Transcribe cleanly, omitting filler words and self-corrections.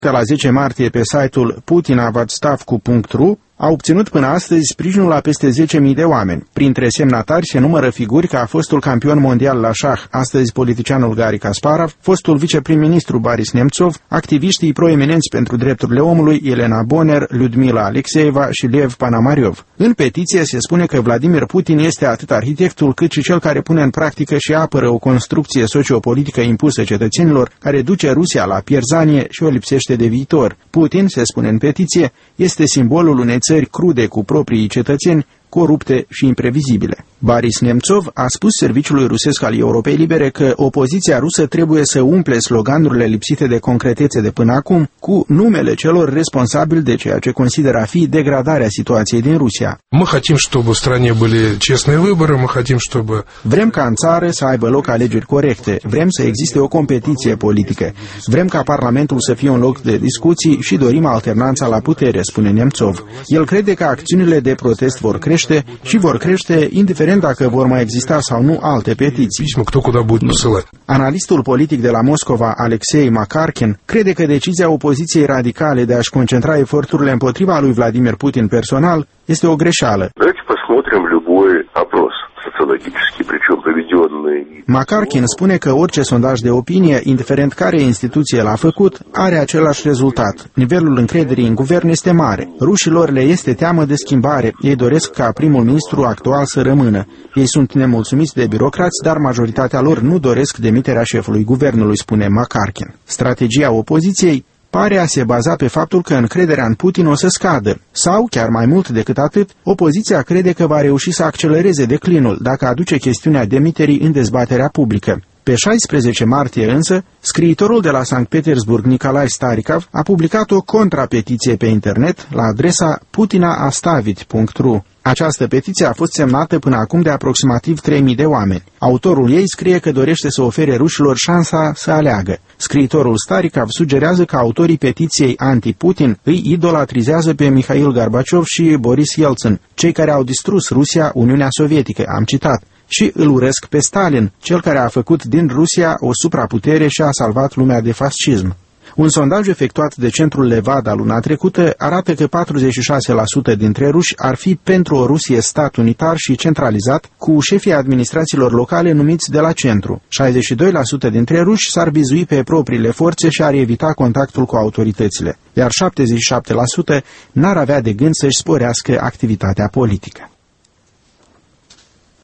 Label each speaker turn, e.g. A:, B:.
A: De la 10 martie pe site-ul putinavadstavcu.ru a obținut până astăzi sprijinul la peste 10.000 de oameni. Printre semnatari se numără figuri ca fostul campion mondial la șah, astăzi politicianul Garry Kasparov, fostul viceprim-ministru Boris Nemtsov, activiștii proeminenți pentru drepturile omului Elena Bonner, Lyudmila Alexeeva și Lev Panamariov. În petiție se spune că Vladimir Putin este atât arhitectul cât și cel care pune în practică și apără o construcție sociopolitică impusă cetățenilor, care duce Rusia la pierzanie și o lipsește de viitor. Putin, se spune în petiție, este simbolul unei țări crude cu proprii cetățeni, corupte și imprevizibile. Boris Nemtsov a spus serviciului rusesc al Europei Libere că opoziția rusă trebuie să umple sloganurile lipsite de concretețe de până acum cu numele celor responsabili de ceea ce consideră a fi degradarea situației din Rusia. Vrem ca în țară să aibă loc alegeri corecte, vrem să existe o competiție politică, vrem ca Parlamentul să fie un loc de discuții și dorim alternanța la putere, spune Nemtsov. El crede că acțiunile de protest vor crește și vor crește indiferent dacă vor mai exista sau nu alte petiții. Analistul politic de la Moscova, Alexei Makarkin, crede că decizia opoziției radicale de a-și concentra eforturile împotriva lui Vladimir Putin personal este o greșeală. Makarkin spune că orice sondaj de opinie, indiferent care instituție l-a făcut, are același rezultat. Nivelul încrederii în guvern este mare. Rușilor le este teamă de schimbare. Ei doresc ca primul ministru actual să rămână. Ei sunt nemulțumiți de birocrați, dar majoritatea lor nu doresc demiterea șefului guvernului, spune Makarkin. Strategia opoziției pare a se baza pe faptul că încrederea în Putin o să scadă. Sau, chiar mai mult decât atât, opoziția crede că va reuși să accelereze declinul dacă aduce chestiunea demiterii în dezbaterea publică. Pe 16 martie însă, scriitorul de la Sankt Petersburg, Nicolae Starikov, a publicat o contrapetiție pe internet la adresa putinaastavit.ru. Această petiție a fost semnată până acum de aproximativ 3.000 de oameni. Autorul ei scrie că dorește să ofere rușilor șansa să aleagă. Scriitorul Starikov sugerează că autorii petiției anti-Putin îi idolatrizează pe Mikhail Gorbachev și Boris Yeltsin, cei care au distrus Rusia, Uniunea Sovietică, am citat, și îl urăsc pe Stalin, cel care a făcut din Rusia o supraputere și a salvat lumea de fascism. Un sondaj efectuat de centrul Levada luna trecută arată că 46% dintre ruși ar fi pentru o Rusie stat unitar și centralizat, cu șefii administrațiilor locale numiți de la centru. 62% dintre ruși s-ar bizui pe propriile forțe și ar evita contactul cu autoritățile, iar 77% n-ar avea de gând să-și sporească activitatea politică.